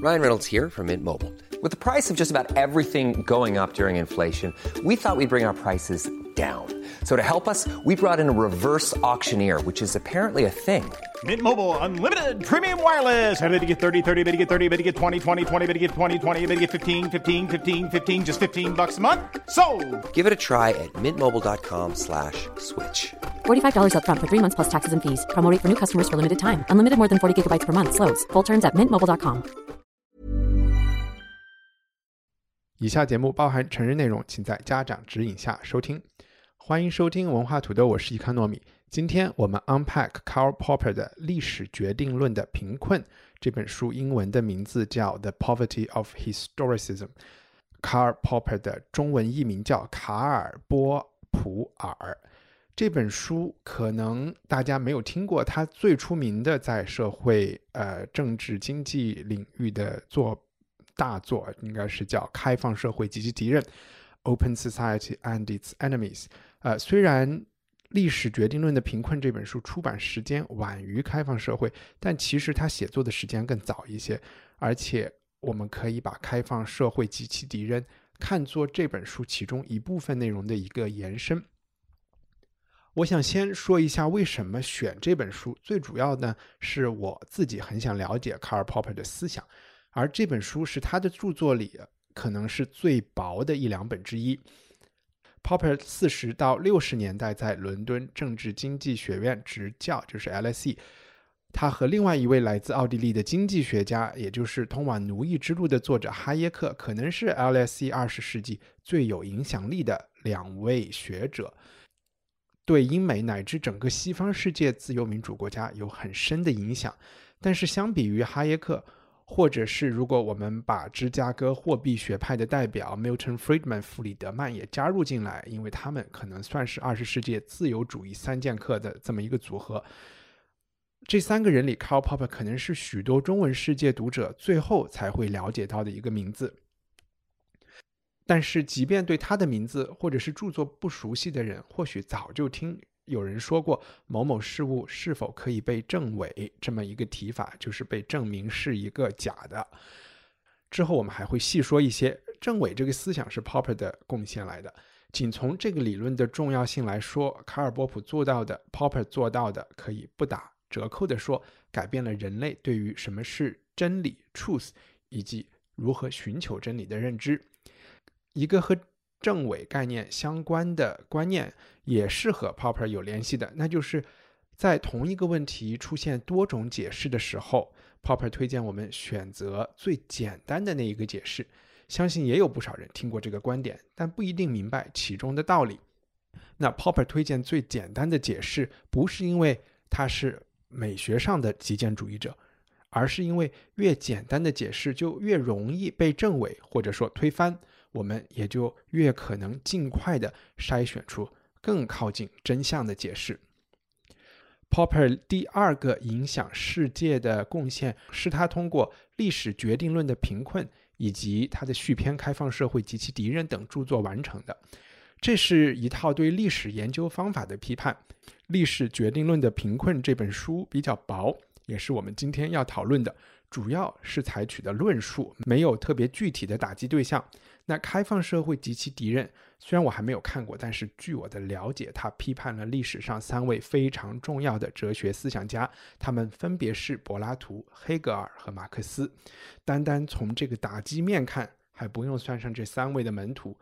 Ryan Reynolds here from Mint Mobile. With the price of just about everything going up during inflation, we thought we'd bring our prices down. So to help us, we brought in a reverse auctioneer, which is apparently a thing. Mint Mobile Unlimited Premium Wireless. How to get 30, 30, how to get 30, how to get 20, 20, 20, how to get 20, 20, how to get 15, 15, 15, 15, just $15 a month? Sold! Give it a try at mintmobile.com/switch. $45 up front for 3 months plus taxes and fees. Promo rate for new customers for limited time. Unlimited more than 40 gigabytes per month. Slows full terms at mintmobile.com. 以下节目包含成人内容，请在家长指引下收听。欢迎收听文化土豆，我是伊康糯米。今天我们 unpack Karl Popper 的《历史决定论的贫困》这本书，英文的名字叫 The Poverty of Historicism。Karl Popper 的中文译名叫卡尔波普尔。这本书可能大家没有听过，它最出名的在社会政治经济领域的大作应该是叫《开放社会及其敌人》 Open Society and its Enemies。虽然历史决定论的贫困这本书出版时间晚于开放社会，但其实他写作的时间更早一些，而且我们可以把开放社会及其敌人看作这本书其中一部分内容的一个延伸。我想先说一下为什么选这本书，最主要呢是我自己很想了解 Karl Popper 的思想，而这本书是他的著作里可能是最薄的1-2本之一。Popper 40到60年代在伦敦政治经济学院执教，就是 LSE。 他和另外一位来自奥地利的经济学家，也就是《通往奴役之路》的作者哈耶克，可能是 LSE 20世纪最有影响力的2位学者，对英美乃至整个西方世界自由民主国家有很深的影响。但是相比于哈耶克，或者是如果我们把芝加哥货币学派的代表 Milton Friedman 弗里德曼也加入进来，因为他们可能算是20世纪自由主义3剑客的这么一个组合，这3个人里 Karl Popper 可能是许多中文世界读者最后才会了解到的一个名字。但是即便对他的名字或者是著作不熟悉的人，或许早就听有人说过某某事物是否可以被证伪这么一个提法，就是被证明是一个假的。之后我们还会细说一些证伪这个思想是 Popper 的贡献来的。仅从这个理论的重要性来说，卡尔波普做到的 Popper 做到的，可以不打折扣的说，改变了人类对于什么是真理 truth 以及如何寻求真理的认知。一个和证伪概念相关的观念也是和 Popper 有联系的，那就是在同一个问题出现多种解释的时候， Popper 推荐我们选择最简单的那一个解释。相信也有不少人听过这个观点，但不一定明白其中的道理。那 Popper 推荐最简单的解释，不是因为他是美学上的极简主义者，而是因为越简单的解释就越容易被证伪或者说推翻，我们也就越可能尽快地筛选出更靠近真相的解释。Popper 第2个影响世界的贡献是他通过历史决定论的贫困以及他的续篇开放社会及其敌人等著作完成的。这是一套对历史研究方法的批判。历史决定论的贫困这本书比较薄，也是我们今天要讨论的，主要是采取的论述，没有特别具体的打击对象。那开放社会及其敌人虽然我还没有看过，但是据我的了解，他批判了历史上3位非常重要的哲学思想家，他们分别是柏拉图、黑格尔和马克思。单单从这个打击面看，还不用算上这3位的门徒。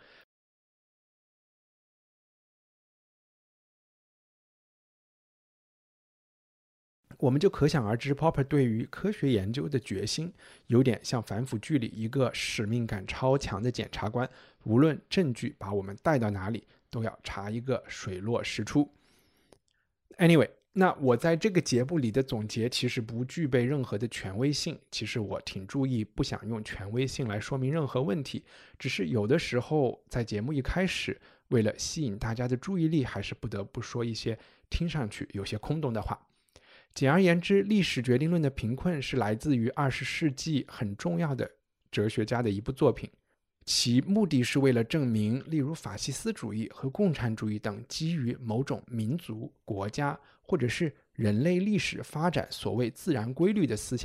我们就可想而知 Popper 对于科学研究的决心，有点像反腐剧里一个使命感超强的检察官，无论证据把我们带到哪里，都要查一个水落石出。Anyway， 那我在这个节目里的总结其实不具备任何的权威性，其实我挺注意不想用权威性来说明任何问题，只是有的时候在节目一开始，为了吸引大家的注意力，还是不得不说一些听上去有些空洞的话。简而言之，历史决定论的贫困是来自于20世纪很重要的哲学家的一部作品，其目的是为了证明例如法西斯主义和共产主义等基于某种民族、国家或者是人类历史发展所谓自然规律的思想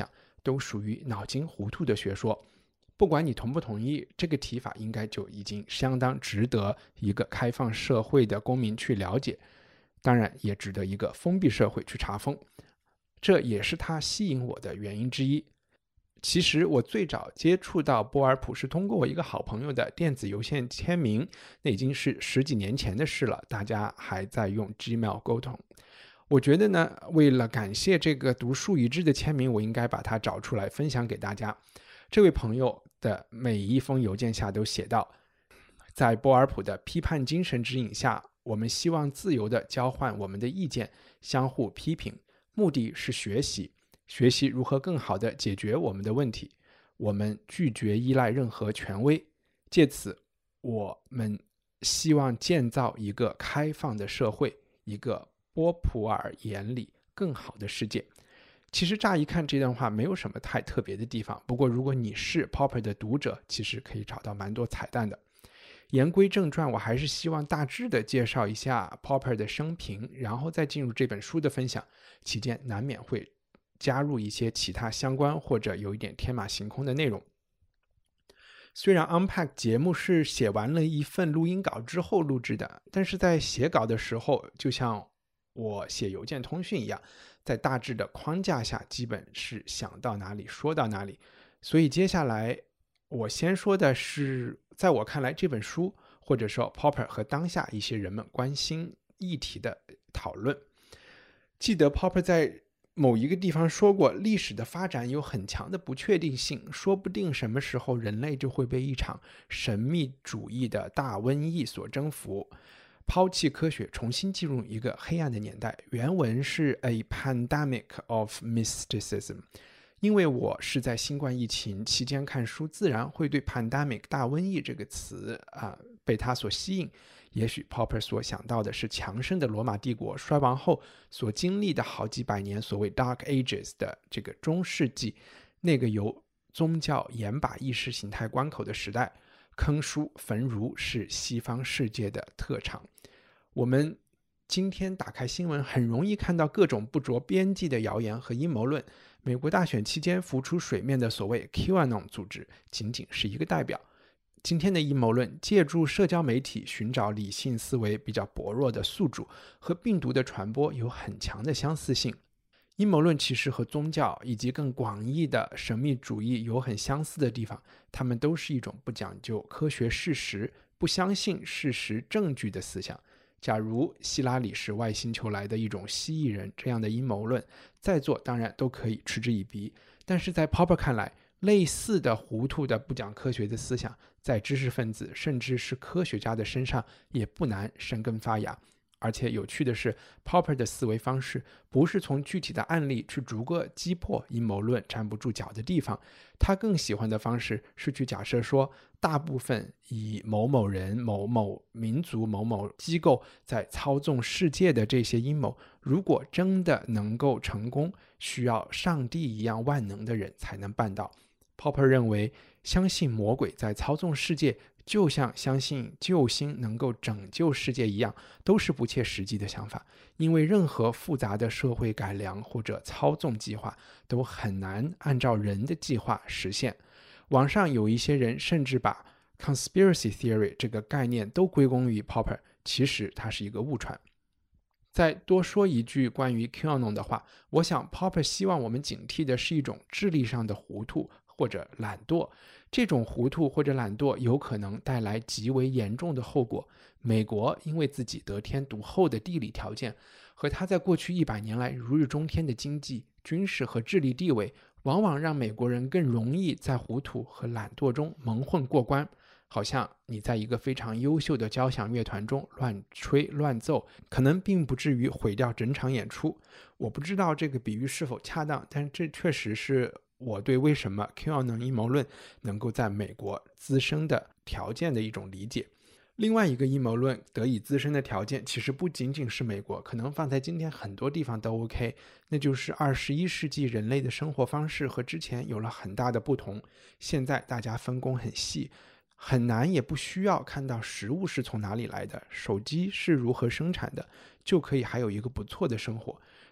都属于脑筋糊涂的学说。不管你同不同意，这个提法应该就已经相当值得一个开放社会的公民去了解，当然也值得一个封闭社会去查封，这也是它吸引我的原因之一。其实我最早接触到波尔普是通过我一个好朋友的电子邮件签名，那已经是10几年前的事了，大家还在用 Gmail 沟通。我觉得呢，为了感谢这个独树一帜的签名，我应该把它找出来分享给大家。这位朋友的每一封邮件下都写道，在波尔普的批判精神指引下，我们希望自由地交换我们的意见，相互批评，目的是学习如何更好地解决我们的问题。我们拒绝依赖任何权威，借此我们希望建造一个开放的社会，一个波普尔眼里更好的世界。其实乍一看这段话没有什么太特别的地方，不过如果你是 Popper 的读者，其实可以找到蛮多彩蛋的。言归正传，我还是希望大致的介绍一下 Popper 的生平，然后再进入这本书的分享，期间难免会加入一些其他相关或者有一点天马行空的内容。虽然 Unpack 节目是写完了一份录音稿之后录制的，但是在写稿的时候，就像我写邮件通讯一样，在大致的框架下基本是想到哪里说到哪里。所以接下来我先说的是在我看来这本书或者说 Popper 和当下一些人们关心议题的讨论。记得 Popper 在某一个地方说过，历史的发展有很强的不确定性，说不定什么时候人类就会被一场神秘主义的大瘟疫所征服，抛弃科学，重新进入一个黑暗的年代。原文是 A pandemic of mysticism。 因为我是在新冠疫情期间看书，自然会对 pandemic 大瘟疫这个词被它所吸引。也许 Popper 所想到的是强盛的罗马帝国衰亡后所经历的好几百年所谓 Dark Ages 的这个中世纪，那个由宗教严把意识形态关口的时代。坑书焚儒是西方世界的特长。我们今天打开新闻，很容易看到各种不着边际的谣言和阴谋论。美国大选期间浮出水面的所谓 QAnon 组织仅仅是一个代表。今天的阴谋论借助社交媒体寻找理性思维比较薄弱的宿主，和病毒的传播有很强的相似性。阴谋论其实和宗教以及更广义的神秘主义有很相似的地方，它们都是一种不讲究科学事实、不相信事实证据的思想。假如希拉里是外星球来的一种蜥蜴人，这样的阴谋论在座当然都可以嗤之以鼻，但是在 Popper 看来，类似的糊涂的不讲科学的思想在知识分子甚至是科学家的身上也不难生根发芽。而且有趣的是， Popper 的思维方式不是从具体的案例去逐个击破阴谋论站不住脚的地方，他更喜欢的方式是去假设说，大部分以某某人、某某民族、某某机构在操纵世界的这些阴谋，如果真的能够成功，需要上帝一样万能的人才能办到。 Popper 认为，相信魔鬼在操纵世界就像相信救星能够拯救世界一样，都是不切实际的想法。因为任何复杂的社会改良或者操纵计划都很难按照人的计划实现。网上有一些人甚至把 conspiracy theory 这个概念都归功于 Popper， 其实它是一个误传。再多说一句关于 QAnon 的话，我想 Popper 希望我们警惕的是一种智力上的糊涂或者懒惰。这种糊涂或者懒惰有可能带来极为严重的后果。美国因为自己得天独厚的地理条件和它在过去100年来如日中天的经济、军事和智力地位，往往让美国人更容易在糊涂和懒惰中蒙混过关。好像你在一个非常优秀的交响乐团中乱吹乱奏，可能并不至于毁掉整场演出。我不知道这个比喻是否恰当，但这确实是我对为什么 QAnon 阴谋论能够在美国滋生的条件的一种理解。另外一个阴谋论得以滋生的条件其实不仅仅是美国，可能放在今天很多地方都 OK， 那就是21世纪人类的生活方式和之前有了很大的不同。现在大家分工很细，很难也不需要看到食物是从哪里来的，手机是如何生产的，就可以还有一个不错的生活。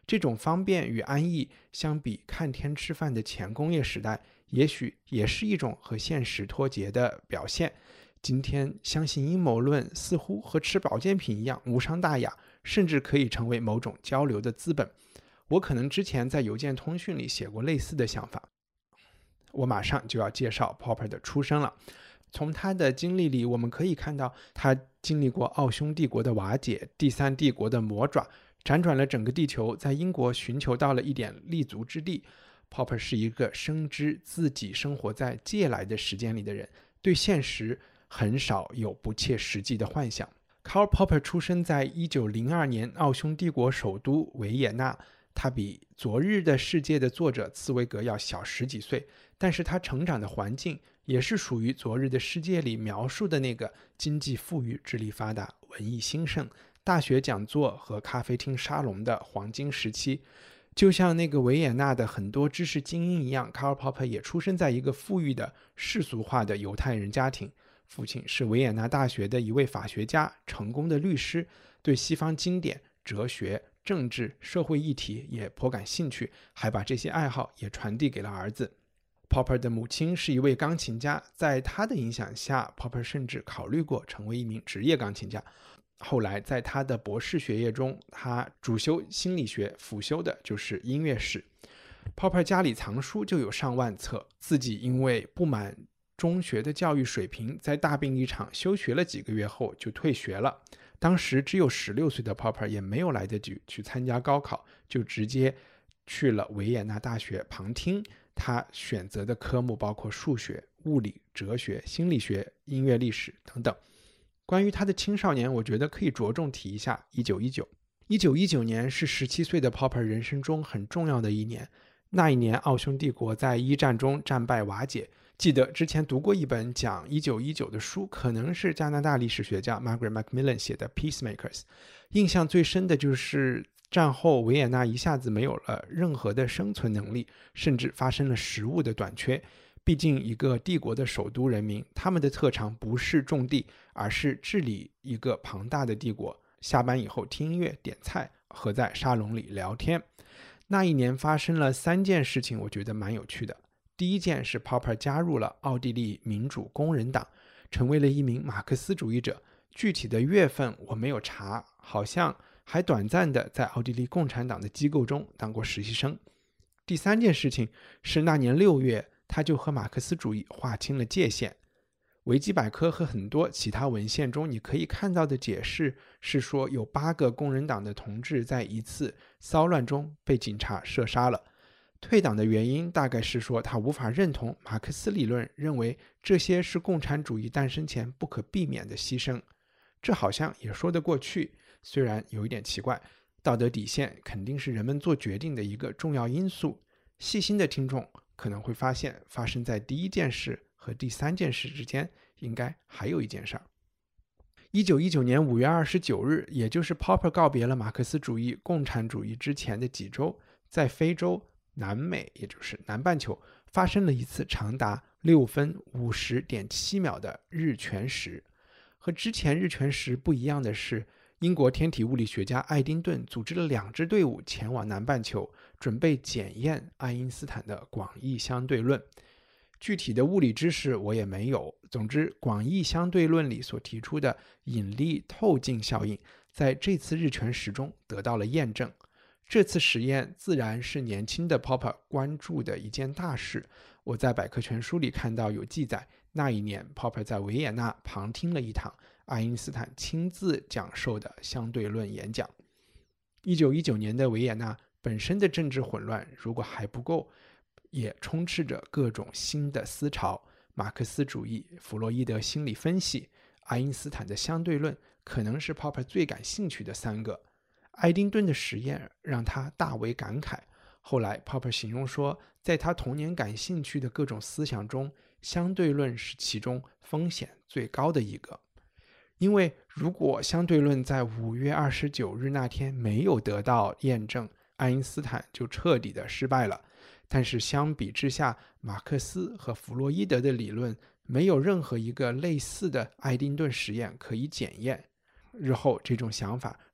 这种方便与安逸相比看天吃饭的前工业时代，也许也是一种和现实脱节的表现。今天相信阴谋论似乎和吃保健品一样无伤大雅，甚至可以成为某种交流的资本。我可能之前在邮件通讯里写过类似的想法。我马上就要介绍 Popper 的出身了。从他的经历里，我们可以看到他经历过奥匈帝国的瓦解，第三帝国的魔爪，辗转了整个地球，在英国寻求到了一点立足之地。Popper 是一个深知自己生活在借来的时间里的人，对现实很少有不切实际的幻想。Karl Popper 出生在1902年奥匈帝国首都维也纳，他比《昨日的世界》的作者茨威格要小10几岁，但是他成长的环境也是属于《昨日的世界》里描述的那个经济富裕、智力发达、文艺兴盛、大学讲座和咖啡厅沙龙的黄金时期。就像那个维也纳的很多知识精英一样， Karl Popper 也出生在一个富裕的世俗化的犹太人家庭，父亲是维也纳大学的一位法学家，成功的律师，对西方经典、哲学、政治、社会议题也颇感兴趣，还把这些爱好也传递给了儿子。Popper 的母亲是一位钢琴家，在他的影响下， Popper 甚至考虑过成为一名职业钢琴家。后来在他的博士学业中，他主修心理学，辅修的就是音乐史。Popper 家里藏书就有上万册，自己因为不满中学的教育水平，在大病一场休学了几个月后就退学了。当时只有16岁的 Popper 也没有来得及去参加高考，就直接去了维也纳大学旁听。他选择的科目包括数学、物理、哲学、心理学、音乐历史等等。关于他的青少年，我觉得可以着重提一下1919年是17岁的 Popper 人生中很重要的一年。那一年奥匈帝国在一战中战败瓦解，记得之前读过一本讲1919的书，可能是加拿大历史学家 Margaret Macmillan 写的 Peacemakers。 印象最深的就是战后维也纳一下子没有了任何的生存能力，甚至发生了食物的短缺。毕竟一个帝国的首都人民，他们的特长不是种地，而是治理一个庞大的帝国，下班以后听音乐、点菜和在沙龙里聊天。那一年发生了3件事情，我觉得蛮有趣的。第一件是 Popper 加入了奥地利民主工人党，成为了一名马克思主义者。具体的月份我没有查，好像还短暂的在奥地利共产党的机构中当过实习生。第3件事情是那年6月，他就和马克思主义划清了界限。维基百科和很多其他文献中你可以看到的解释是说，有8个工人党的同志在一次骚乱中被警察射杀了。退党的原因大概是说他无法认同马克思理论，认为这些是共产主义诞生前不可避免的牺牲。这好像也说得过去，虽然有一点奇怪。道德底线肯定是人们做决定的一个重要因素。细心的听众可能会发现，发生在第1件事和第3件事之间应该还有一件事儿。1919年5月29日，也就是 Popper 告别了马克思主义、共产主义之前的几周，在非洲、南美，也就是南半球，发生了一次长达6分50.7秒的日全食。和之前日全食不一样的是，英国天体物理学家爱丁顿组织了2支队伍前往南半球，准备检验爱因斯坦的广义相对论。具体的物理知识我也没有，总之广义相对论里所提出的引力透镜效应在这次日全食中得到了验证。这次实验自然是年轻的 Popper 关注的一件大事。我在百科全书里看到有记载，那一年 Popper 在维也纳旁听了一堂爱因斯坦亲自讲授的相对论演讲。1919年的维也纳本身的政治混乱如果还不够，也充斥着各种新的思潮，马克思主义、弗洛伊德心理分析、爱因斯坦的相对论可能是 Popper 最感兴趣的3个。爱丁顿的实验让他大为感慨。后来 Popper 形容说，在他童年感兴趣的各种思想中，相对论是其中风险最高的一个。因为如果相对论在5月29日那天没有得到验证，爱因斯坦就彻底的失败了。但是相比之下，马克思和弗洛伊德的理论没有任何一个类似的爱丁顿实验可以检验。日后这种想法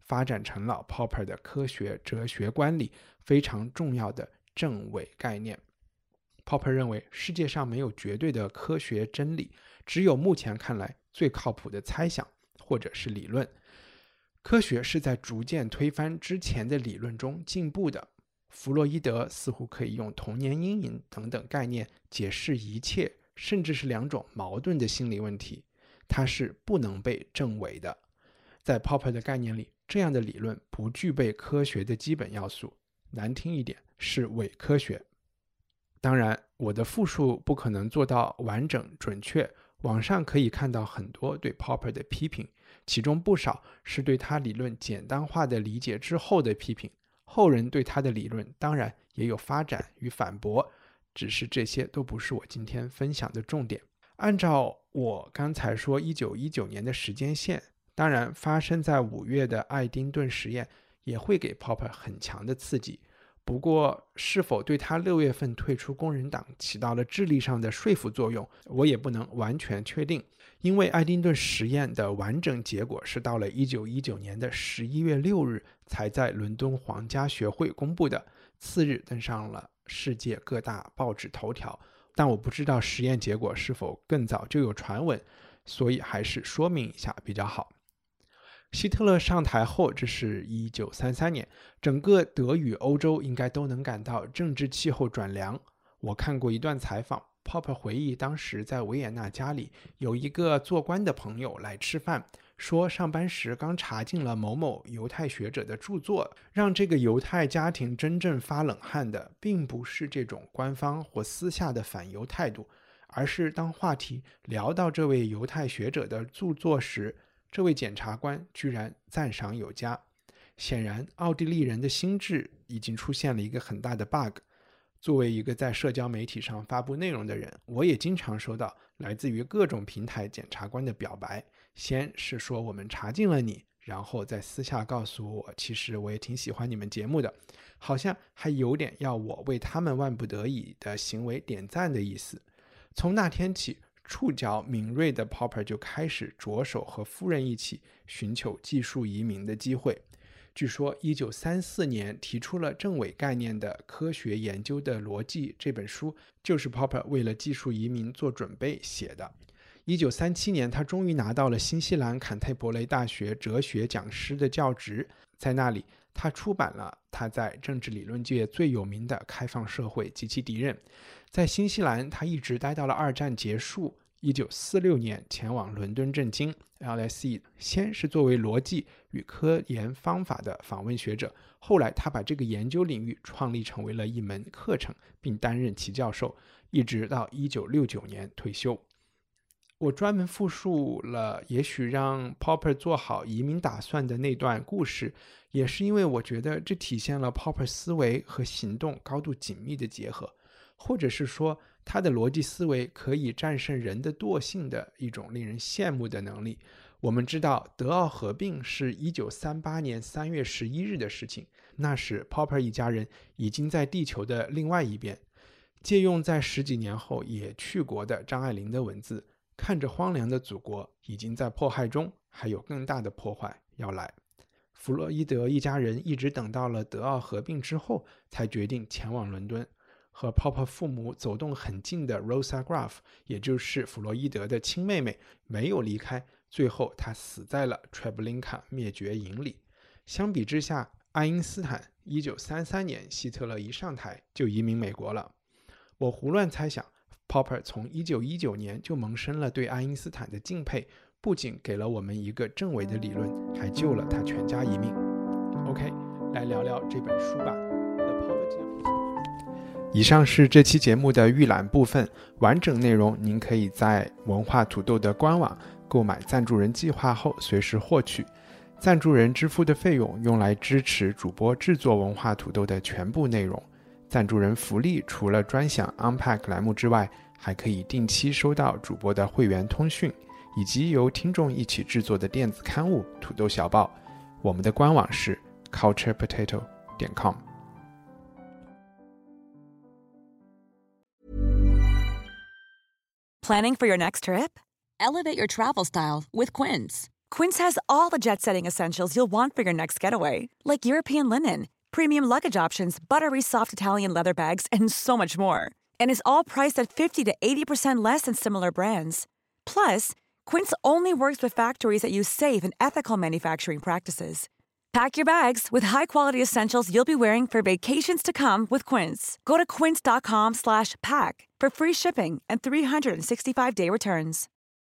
发展成了 Popper 的科学哲学观里非常重要的证伪概念。Popper 认为世界上没有绝对的科学真理，只有目前看来最靠谱的猜想或者是理论。科学是在逐渐推翻之前的理论中进步的。弗洛伊德似乎可以用童年阴影等等概念解释一切，甚至是两种矛盾的心理问题，它是不能被证伪的。在 Popper 的概念里，这样的理论不具备科学的基本要素，难听一点是伪科学。当然，我的复述不可能做到完整准确，网上可以看到很多对 Popper 的批评，其中不少是对他理论简单化的理解之后的批评。后人对他的理论当然也有发展与反驳，只是这些都不是我今天分享的重点。按照我刚才说1919年的时间线，当然发生在5月的爱丁顿实验也会给 Popper 很强的刺激，不过是否对他6月份退出工人党起到了智力上的说服作用，我也不能完全确定，因为爱丁顿实验的完整结果是到了1919年的11月6日才在伦敦皇家学会公布的，次日登上了世界各大报纸头条，但我不知道实验结果是否更早就有传闻，所以还是说明一下比较好。希特勒上台后，这是1933年，整个德语欧洲应该都能感到政治气候转凉。我看过一段采访，Popper 回忆当时在维也纳家里有一个做官的朋友来吃饭，说上班时刚查进了某某犹太学者的著作，让这个犹太家庭真正发冷汗的并不是这种官方或私下的反犹态度，而是当话题聊到这位犹太学者的著作时，这位检察官居然赞赏有加。显然奥地利人的心智已经出现了一个很大的 bug。作为一个在社交媒体上发布内容的人，我也经常收到来自于各种平台检察官的表白，先是说我们查禁了你，然后在私下告诉我其实我也挺喜欢你们节目的，好像还有点要我为他们万不得已的行为点赞的意思。从那天起，触角敏锐的 Popper 就开始着手和夫人一起寻求技术移民的机会。据说1934年提出了证伪概念的《科学研究的逻辑》这本书就是 Popper 为了技术移民做准备写的。1937年他终于拿到了新西兰坎特伯雷大学哲学讲师的教职，在那里他出版了他在政治理论界最有名的《开放社会及其敌人》。在新西兰他一直待到了二战结束，1946年前往伦敦政经 LSE， 先是作为逻辑与科研方法的访问学者，后来他把这个研究领域创立成为了一门课程，并担任其教授，一直到1969年退休。我专门复述了也许让 Popper 做好移民打算的那段故事，也是因为我觉得这体现了 Popper 思维和行动高度紧密的结合，或者是说他的逻辑思维可以战胜人的惰性的一种令人羡慕的能力。我们知道德奥合并是1938年3月11日的事情，那时 Popper 一家人已经在地球的另外一边。借用在10几年后也去国的张爱玲的文字，看着荒凉的祖国已经在迫害中，还有更大的破坏要来。弗洛伊德一家人一直等到了德奥合并之后才决定前往伦敦。和 Popper 父母走动很近的 Rosa Graf， 也就是弗洛伊德的亲妹妹，没有离开，最后她死在了 Treblinka 灭绝营里。相比之下，爱因斯坦1933年希特勒一上台就移民美国了。我胡乱猜想， Popper 从1919年就萌生了对爱因斯坦的敬佩，不仅给了我们一个证伪的理论，还救了他全家一命。 OK， 来聊聊这本书吧。以上是这期节目的预览部分，完整内容您可以在文化土豆的官网购买赞助人计划后随时获取。赞助人支付的费用用来支持主播制作文化土豆的全部内容。赞助人福利除了专享 Unpack 栏目之外，还可以定期收到主播的会员通讯，以及由听众一起制作的电子刊物土豆小报。我们的官网是 culturepotato.com。 Planning for your next trip? Elevate your travel style with Quince. Quince has all the jet-setting essentials you'll want for your next getaway, like European linen, premium luggage options, buttery soft Italian leather bags, and so much more. And is all priced at 50 to 80% less than similar brands. Plus, Quince only works with factories that use safe and ethical manufacturing practices. Pack your bags with high-quality essentials you'll be wearing for vacations to come with Quince. Go to quince.com/pack for free shipping and 365-day returns.